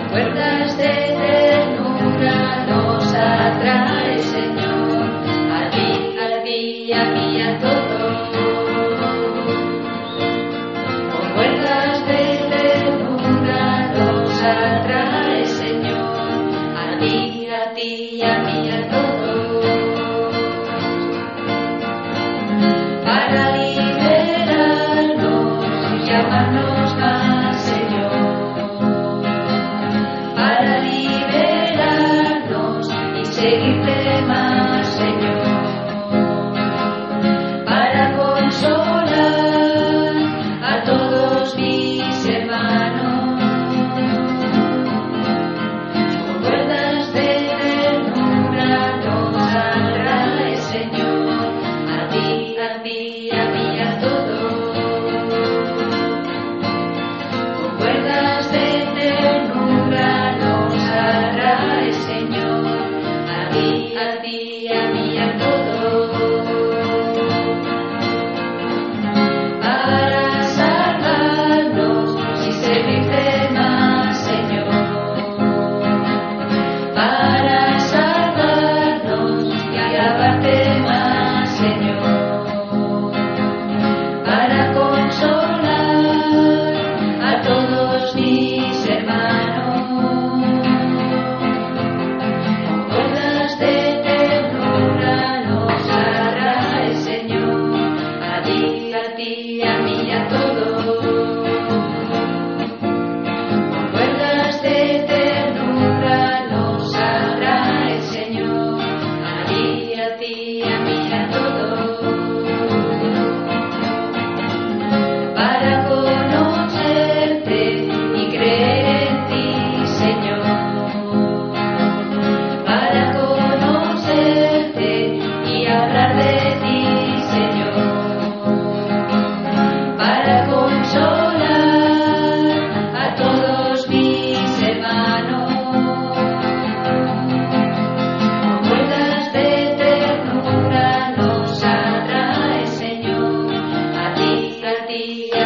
Cuerdas de ternura nos atrae, Señor, a ti, a mí, a todos. Con cuerdas de ternura nos atrae, Señor, a ti, a mí, a todos. Para liberarnos y llamarnos más, Señor. Para liberarnos y seguirte más, Señor. Para consolar a todos mis hermanos. Con cuerdas de ternura nos atrae, Señor, a ti, a mí, a todos. Con cuerdas de ternura nos atrae, Señor, a ti, a mí, a todos. Para salvarnos y servirte más, Señor. Para salvarnos y alabarte más, Señor. Para consolar a todos mis hermanos. Con cuerdas de ternura nos atrae, Señor, a ti, a mí, a todos. Con cuerdas de ternura nos atrae, Señor, a ti, a mí, a todos. Para conocerte y creer en ti, Señor. Para conocerte y hablar de ti, Señor. Para consolar a todos mis hermanos. Con cuerdas de ternura nos atrae, Señor, a ti,